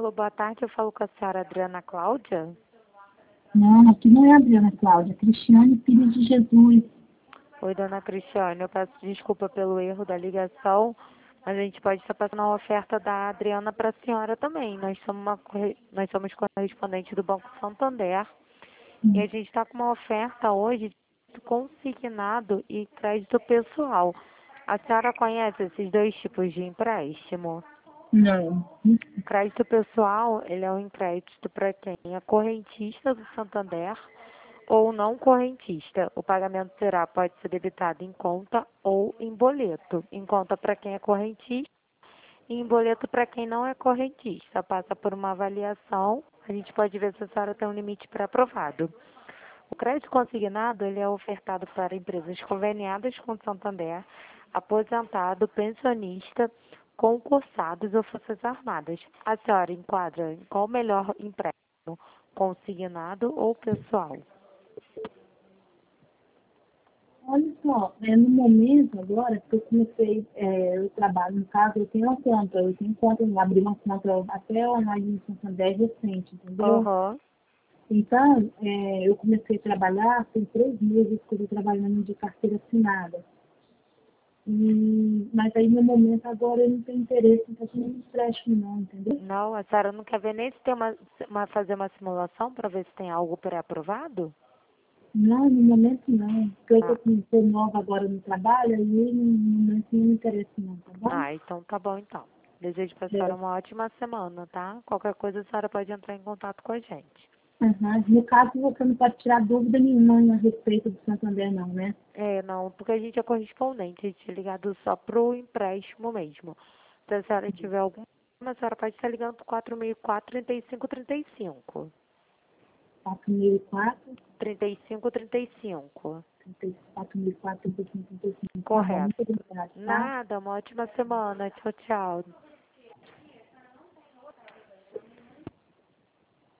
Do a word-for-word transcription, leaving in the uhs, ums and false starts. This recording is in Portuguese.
Alô, boa tarde, eu falo com a senhora Adriana Cláudia. Não, aqui não é a Adriana Cláudia, é Cristiane Filho de Jesus. Oi, dona Cristiane, eu peço desculpa pelo erro da ligação, mas a gente pode estar passando a oferta da Adriana para a senhora também. Nós somos, uma, corre- nós somos correspondentes do Banco Santander e a gente está com uma oferta hoje de consignado e crédito pessoal. A senhora conhece esses dois tipos de empréstimo? Não. O crédito pessoal, ele é um crédito para quem é correntista do Santander ou não correntista. O pagamento será, pode ser debitado em conta ou em boleto. Em conta para quem é correntista e em boleto para quem não é correntista. Passa por uma avaliação, a gente pode ver se a senhora tem um limite pré-aprovado. O crédito consignado, ele é ofertado para empresas conveniadas com o Santander, aposentado, pensionista, concursados ou forças armadas. A senhora enquadra em qual o melhor empréstimo, consignado ou pessoal? Olha só, é, no momento agora que eu comecei, é, eu trabalho, no caso, eu tenho uma conta, eu tenho conta, eu abri uma conta até online no Santander recente, entendeu? Aham. Então, é, eu comecei a trabalhar, tem três meses que eu estou trabalhando de carteira assinada. E, mas aí no momento agora eu não tenho interesse em fazer nenhum empréstimo não, entendeu? Não, a senhora não quer ver nem se tem uma, uma fazer uma simulação para ver se tem algo pré-aprovado? Não, no momento não. Porque eu Ah, estou com tô nova agora no trabalho, aí no momento não me interessa não, tá bom? ah, então tá bom então. Desejo para a É, senhora uma ótima semana, tá? Qualquer coisa a senhora pode entrar em contato com a gente. aham. No caso, você não pode tirar dúvida nenhuma a respeito do Santander, não, né? É, não, porque a gente é correspondente, a gente é ligado só pro empréstimo mesmo. Se a senhora tiver alguma, a senhora pode estar ligando pro quatro mil e quatro, trinta e cinco, trinta e cinco. quatro mil e quatro, trinta e cinco, trinta e cinco. quatro mil e quatro, trinta e cinco, trinta e cinco. Tá bom, Correto. muito obrigada, tá? Nada, uma ótima semana. Tchau, tchau.